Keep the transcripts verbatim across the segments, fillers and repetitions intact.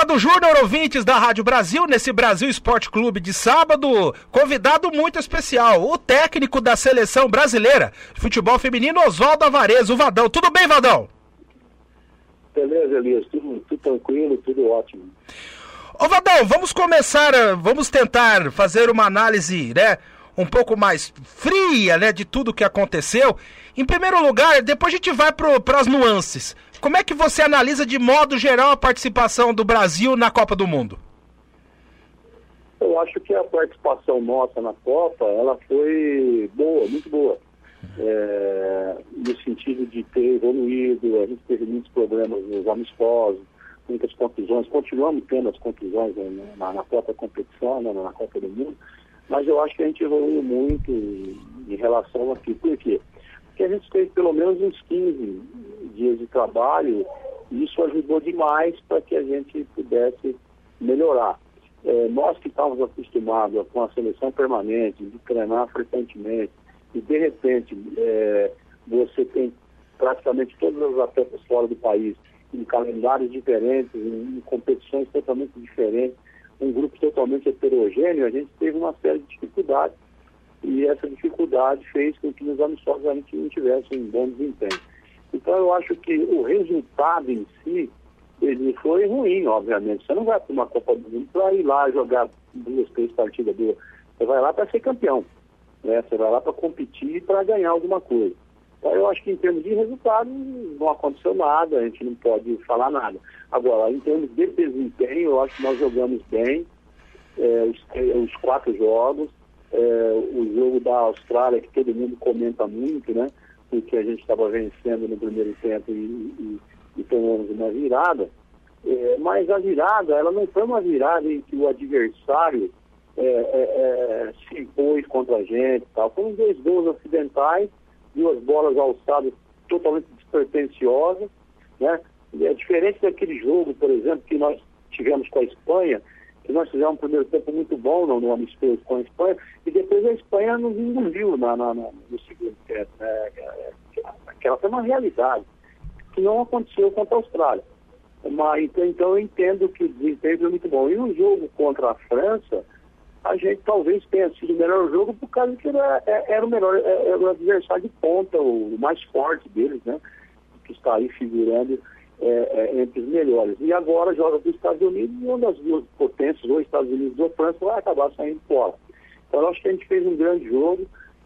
Fernando Júnior, ouvintes da Rádio Brasil, nesse Brasil Esporte Clube de sábado, convidado muito especial, o técnico da seleção brasileira de futebol feminino, Oswaldo Alvarez, o Vadão. Tudo bem, Vadão? Beleza, Elias, tudo, tudo tranquilo, tudo ótimo. Ô Vadão, vamos começar, vamos tentar fazer uma análise, né, um pouco mais fria, né, de tudo que aconteceu. Em primeiro lugar, depois a gente vai para as nuances. Como é que você analisa de modo geral a participação do Brasil na Copa do Mundo? Eu acho que a participação nossa na Copa, ela foi boa, muito boa. É, no sentido de ter evoluído, a gente teve muitos problemas nos amistosos, muitas contusões, continuamos tendo as contusões na, na própria competição, né, na Copa do Mundo, mas eu acho que a gente evoluiu muito em, em relação aqui. Por quê? Porque a gente teve pelo menos uns quinze dias de trabalho e isso ajudou demais para que a gente pudesse melhorar. É, nós que estávamos acostumados com a seleção permanente, de treinar frequentemente, e de repente é, você tem praticamente todos os atletas fora do país, em calendários diferentes, em, em competições totalmente diferentes, um grupo totalmente heterogêneo, a gente teve uma série de dificuldades. E essa dificuldade fez com que nos amistosos a gente não tivesse um bom desempenho. Então eu acho que o resultado em si, ele foi ruim, obviamente. Você não vai para uma Copa do Mundo para ir lá jogar duas, três partidas boas. Você vai lá para ser campeão, né? Você vai lá para competir e para ganhar alguma coisa. Então eu acho que em termos de resultado não aconteceu nada, a gente não pode falar nada. Agora, em termos de desempenho, eu acho que nós jogamos bem é, os, os quatro jogos. É, o jogo da Austrália, que todo mundo comenta muito, né? Porque a gente estava vencendo no primeiro tempo e, e, e tomamos uma virada. É, mas a virada, ela não foi uma virada em que o adversário é, é, é, se impôs contra a gente e tal. Foram dois gols acidentais, duas bolas alçadas totalmente despretensiosas, né? É diferente daquele jogo, por exemplo, que nós tivemos com a Espanha, que nós fizemos um primeiro tempo muito bom no, no amistoso com a Espanha, e depois a Espanha nos engoliu na, na, na, no segundo tempo. Né? Aquela foi uma realidade, que não aconteceu contra a Austrália. Mas, então, então eu entendo que o desempenho foi muito bom. E no jogo contra a França, a gente talvez tenha sido o melhor jogo por causa que era, era o melhor, era o adversário de ponta, o mais forte deles, né? Que está aí figurando É, é, entre os melhores. E agora joga com os Estados Unidos e uma das duas potências, ou Estados Unidos ou França, vai acabar saindo fora. Então eu acho que a gente fez um grande jogo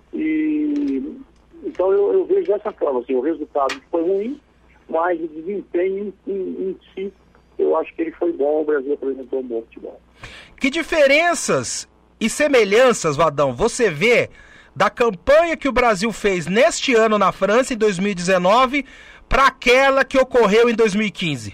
e então eu, eu vejo dessa forma, assim, o resultado foi ruim, mas o desempenho em, em, em si, eu acho que ele foi bom, o Brasil apresentou um bom futebol. Que diferenças e semelhanças, Vadão, você vê da campanha que o Brasil fez neste ano na França, em dois mil e dezenove, para aquela que ocorreu em dois mil e quinze?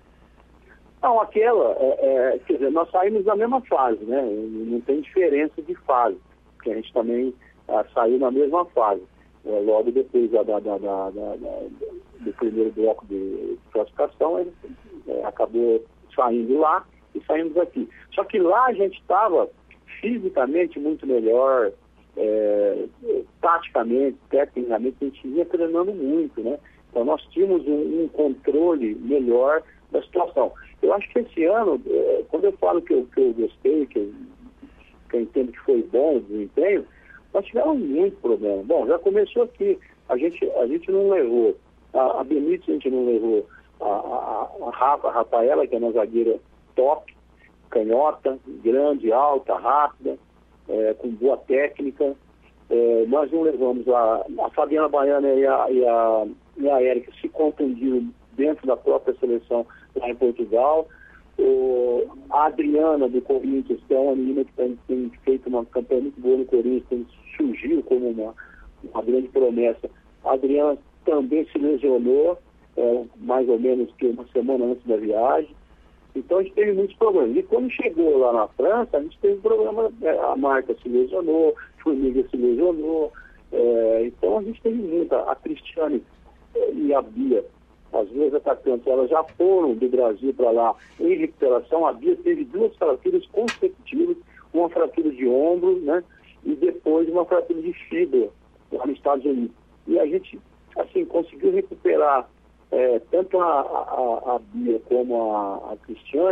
Não, aquela, é, é, quer dizer, nós saímos da mesma fase, né? Não tem diferença de fase, porque a gente também ah, saiu na mesma fase. É, logo depois da, da, da, da, da, do primeiro bloco de classificação, a gente é, acabou saindo lá e saímos aqui. Só que lá a gente estava fisicamente muito melhor, é, taticamente, tecnicamente, a gente ia treinando muito, né? Então nós tínhamos um, um controle melhor da situação. Eu acho que esse ano, é, quando eu falo que eu, que eu gostei, que eu, que eu entendo que foi bom o desempenho, nós tivemos muito problema. Bom, já começou aqui, a gente, a gente não levou, a, a Benítez a gente não levou, a, a, a, Rafa, a Rafaela, que é uma zagueira top, canhota, grande, alta, rápida, é, com boa técnica. É, nós não levamos a, a Fabiana Baiana e a, e a, e a Érica se contundiram dentro da própria seleção lá em Portugal. O, a Adriana do Corinthians, que é uma menina que tem, tem feito uma campanha muito boa no Corinthians, tem, surgiu como uma, uma grande promessa. A Adriana também se lesionou, é, mais ou menos que uma semana antes da viagem. Então a gente teve muitos problemas. E quando chegou lá na França, a gente teve problema, a Marta se lesionou, a Formiga se lesionou. É, então a gente teve muita. A Cristiane e a Bia, as duas atacantes, elas já foram do Brasil para lá em recuperação. A Bia teve duas fraturas consecutivas, uma fratura de ombro, né? E depois uma fratura de fíbula lá nos Estados Unidos. E a gente, assim, conseguiu recuperar É, tanto a, a, a Bia como a, a Cristiane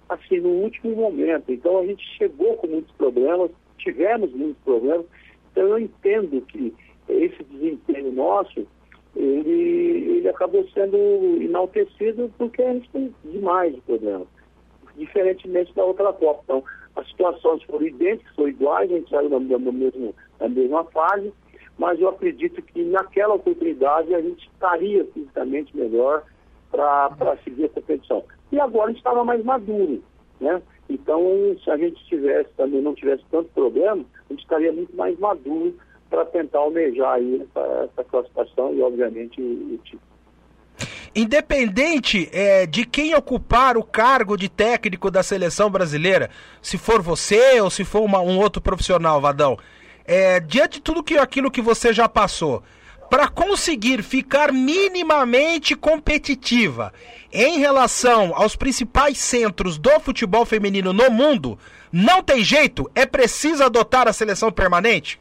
assim, no último momento. Então a gente chegou com muitos problemas, tivemos muitos problemas, então eu entendo que esse desempenho nosso, ele, ele acabou sendo enaltecido porque a gente tem demais de problemas, diferentemente da outra Copa. Então, as situações foram idênticas, foram iguais, a gente saiu na, na, mesmo, na mesma fase, mas eu acredito que naquela oportunidade a gente estaria fisicamente melhor para seguir a competição. E agora a gente estava mais maduro, né? Então, se a gente tivesse, também não tivesse tanto problema, a gente estaria muito mais maduro para tentar almejar aí essa, essa classificação e, obviamente, o, o título. Independente é, de quem ocupar o cargo de técnico da seleção brasileira, se for você ou se for uma, um outro profissional, Vadão, é, diante de tudo que, aquilo que você já passou, para conseguir ficar minimamente competitiva em relação aos principais centros do futebol feminino no mundo, não tem jeito? É preciso adotar a seleção permanente?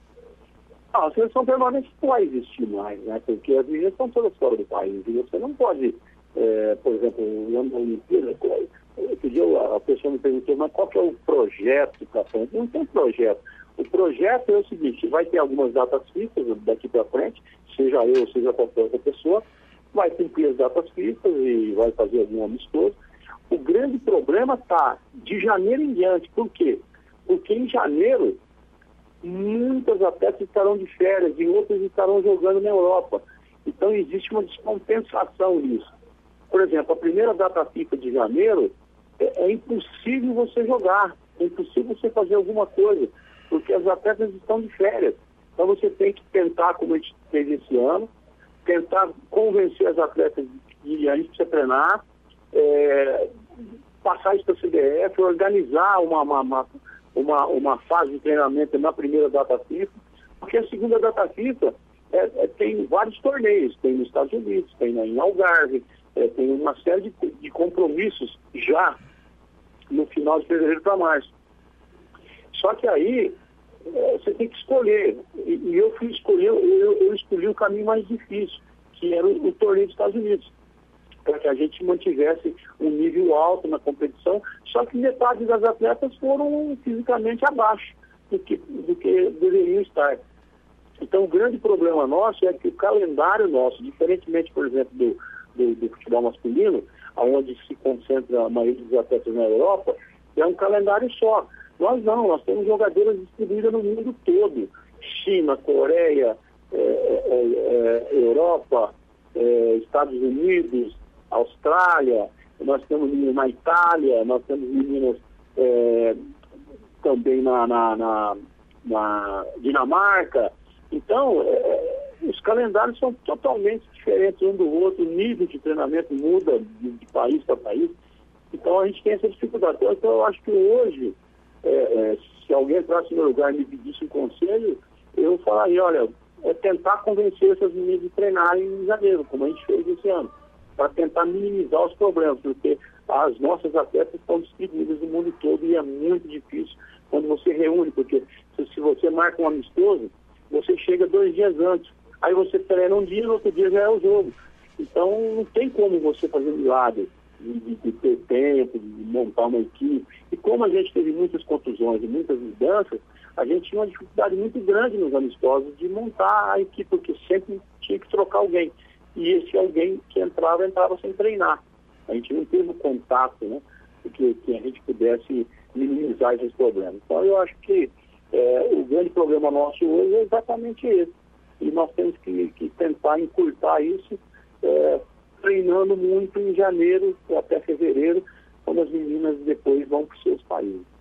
Ah, a seleção permanente não vai existir mais, né? Porque as meninas estão todas fora do país. E você não pode, é, por exemplo, no ano da Olimpíada, outro dia a pessoa me perguntou, mas qual que é o projeto para frente? Não tem projeto. O projeto é o seguinte, vai ter algumas datas fixas daqui para frente, seja eu, seja qualquer outra pessoa, vai cumprir as datas fixas e vai fazer algum amistoso. O grande problema está de janeiro em diante. Por quê? Porque em janeiro muitas atletas estarão de férias e outras estarão jogando na Europa. Então existe uma descompensação nisso. Por exemplo, a primeira data FIFA de janeiro é, é impossível você jogar, é impossível você fazer alguma coisa, porque as atletas estão de férias. Então você tem que tentar, como a gente fez esse ano, tentar convencer as atletas que a gente precisa treinar, é, passar isso para a C B F, organizar uma, uma, uma Uma, uma fase de treinamento na primeira data FIFA, porque a segunda data FIFA é, é, tem vários torneios, tem nos Estados Unidos, tem em Algarve, é, tem uma série de, de compromissos já no final de fevereiro para março. Só que aí é, você tem que escolher, e, e eu fui escolher, eu, eu escolhi o caminho mais difícil, que era o, o torneio dos Estados Unidos, para que a gente mantivesse um nível alto na competição, só que metade das atletas foram fisicamente abaixo do que, do que deveriam estar. Então, o grande problema nosso é que o calendário nosso, diferentemente, por exemplo, do, do, do futebol masculino, onde se concentra a maioria dos atletas na Europa, é um calendário só. Nós não, nós temos jogadoras distribuídas no mundo todo. China, Coreia, é, é, é, Europa, é, Estados Unidos, Austrália, nós temos meninas na Itália, nós temos meninas é, também na, na, na, na Dinamarca. Então, é, os calendários são totalmente diferentes um do outro, o nível de treinamento muda de, de país para país. Então, a gente tem essa dificuldade. Então, eu acho que hoje, é, é, se alguém entrasse no meu lugar e me pedisse um conselho, eu falaria, olha, é tentar convencer essas meninas de treinarem em janeiro, como a gente fez esse ano, para tentar minimizar os problemas, porque as nossas atletas estão distribuídas no mundo todo e é muito difícil quando você reúne, porque se, se você marca um amistoso, você chega dois dias antes, aí você treina um dia e no outro dia já é o jogo. Então não tem como você fazer milagre de, de, de ter tempo, de montar uma equipe. E como a gente teve muitas contusões e muitas mudanças, a gente tinha uma dificuldade muito grande nos amistosos de montar a equipe, porque sempre tinha que trocar alguém. E esse alguém que entrava, entrava sem treinar. A gente não teve o contato, né? Que, que a gente pudesse minimizar esses problemas. Então, eu acho que é, o grande problema nosso hoje é exatamente esse. E nós temos que, que tentar encurtar isso, é, treinando muito em janeiro até fevereiro, quando as meninas depois vão para os seus países.